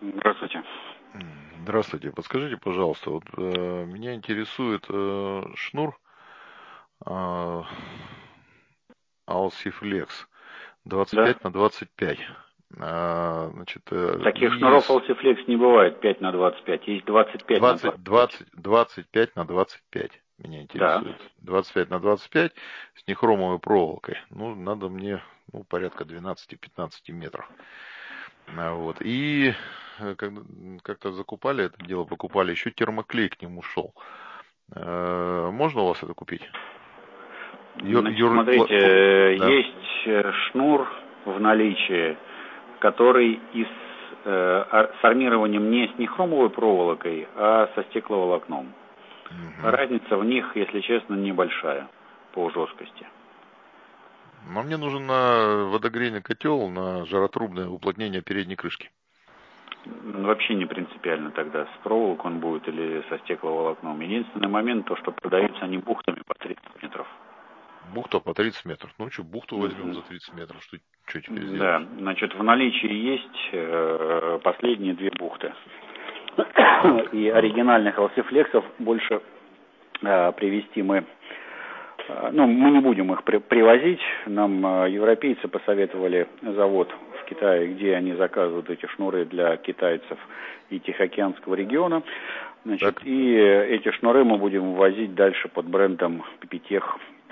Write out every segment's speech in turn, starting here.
Здравствуйте. Здравствуйте. Подскажите, пожалуйста, вот меня интересует шнур э, Alsiflex Да. 25 на 25. Значит, Таких и шнуров Alsiflex не бывает 5 на 25. Есть 25 на 20, 25. 20, 25 на 25 меня Да. интересует. 25 на 25 с нехромовой проволокой. Ну, надо мне порядка 12-15 метров. Вот. И как-то закупали это дело, покупали, еще термоклей к нему шел. Можно у вас это купить? Значит, смотрите, Да. есть шнур в наличии, который с армированием не с нехромовой проволокой, а со стекловолокном. Мгм. Разница в них, если честно, небольшая по жесткости. Но мне нужен на водогрейный котел на жаротрубное уплотнение передней крышки. Вообще не принципиально тогда, с проволокой он будет или со стекловолокном. Единственный момент, то, что продаются они бухтами по 30 метров. Бухта по 30 метров. Ну что, бухту возьмем Мгм. за 30 метров. Что теперь Да, сделаешь? значит, в наличии есть последние две бухты. Так. И оригинальных алсифлексов больше привезти мы не будем их привозить. Нам европейцы посоветовали завод в Китае, где они заказывают эти шнуры для китайцев и Тихоокеанского региона. Значит, Так. и эти шнуры мы будем ввозить дальше под брендом Pipitech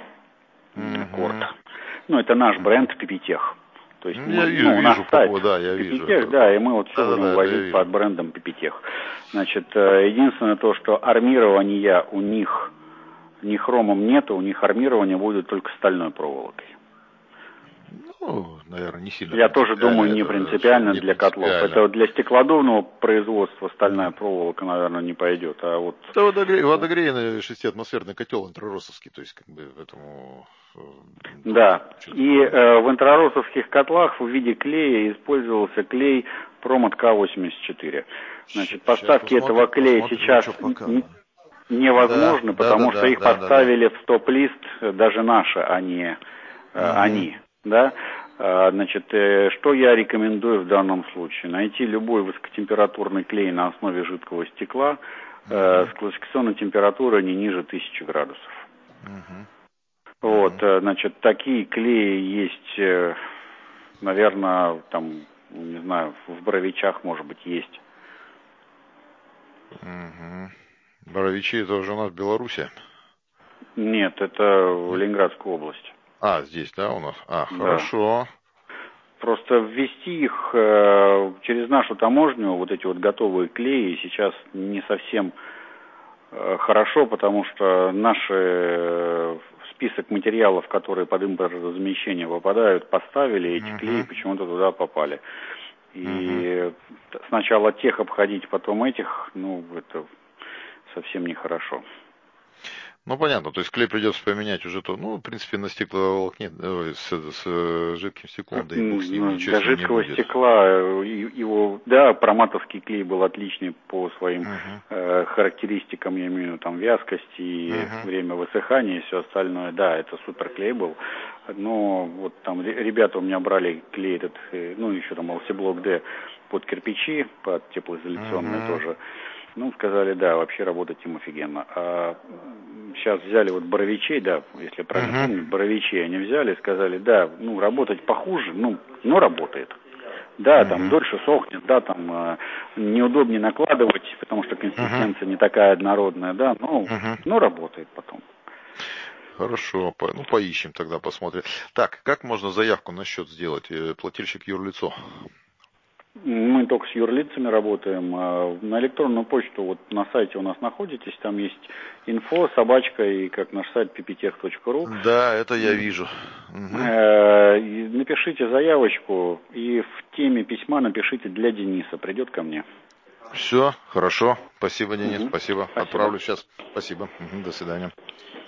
Корт. Мгм. Ну, это наш Мгм. бренд Pipitech. То есть Я вижу, у нас сайт да, я вижу Pipitech, это. да, и мы вот все будем Да-да-да, это я возить под вижу. брендом Pipitech. Значит, единственное то, что армирования у них ни хромом нету, у них армирование будет только стальной проволокой. Ну, наверное, не сильно Я тоже принципиально думаю, не это, что принципиально не для котлов. принципиально. Это вот для стеклодувного производства стальная Да. проволока, наверное, не пойдет. А вот Это водогрейный 6-атмосферный котел инфраросовский, то есть как бы этому тут да. что-то И такое. в инфраросовских котлах в виде клея использовался клей Промат К-84. Значит, Сейчас поставки этого клея посмотрим, сейчас что показано. Да, невозможно, да, да, потому что да, их да, да, да. поставили в стоп-лист даже наши, а не Угу, они. Да? Значит, что я рекомендую в данном случае? Найти любой высокотемпературный клей на основе жидкого стекла с угу, классификационной температурой не ниже 1000 градусов. угу, Вот, угу, значит, такие клеи есть, наверное, там, не знаю, в Боровичах, может быть, есть. угу. Боровичи это уже у нас в Беларуси. Нет, это в Нет? Ленинградской области. Здесь, да, у нас? Да. Хорошо. Просто ввести их через нашу таможню, вот эти вот готовые клеи, сейчас не совсем хорошо, потому что в список материалов, которые под импортозамещение попадают, поставили, эти клеи Угу, почему-то туда попали. угу. И сначала тех обходить, потом этих, ну, это совсем нехорошо. Ну, понятно, то есть клей придется поменять уже в принципе, на стекловолокне, с жидким стеклом, да и бог с ним, ничего Для с ним не жидкого будет. стекла его, да, проматовский клей был отличный по своим Угу, характеристикам, я имею в виду там вязкость и угу, время высыхания и все остальное. Да, это супер клей был. Но вот там ребята у меня брали клей этот, ну еще там LC-блок D под кирпичи, под теплоизоляционные угу, тоже. Ну, сказали, да, вообще работать им офигенно. Сейчас взяли вот боровичей, да, если я правильно угу, помню, боровичей они взяли, сказали, да, ну, работать похуже, но работает. Да, там угу, дольше сохнет, да, там неудобнее накладывать, потому что угу, консистенция не такая однородная, да, угу. но работает потом. Хорошо, поищем тогда, посмотрим. Так, как можно заявку на счет сделать? Плательщик юрлицо. Мы только с юрлицами работаем. На электронную почту вот на сайте у нас находитесь, там есть инфо, собачка и как наш сайт pptech.ru. Да, это я вижу. Угу. Напишите заявочку и в теме письма напишите для Дениса, придет ко мне. Все, хорошо. Спасибо, Денис, Мгм. спасибо. Спасибо. Отправлю сейчас. Спасибо. Мгм, до свидания.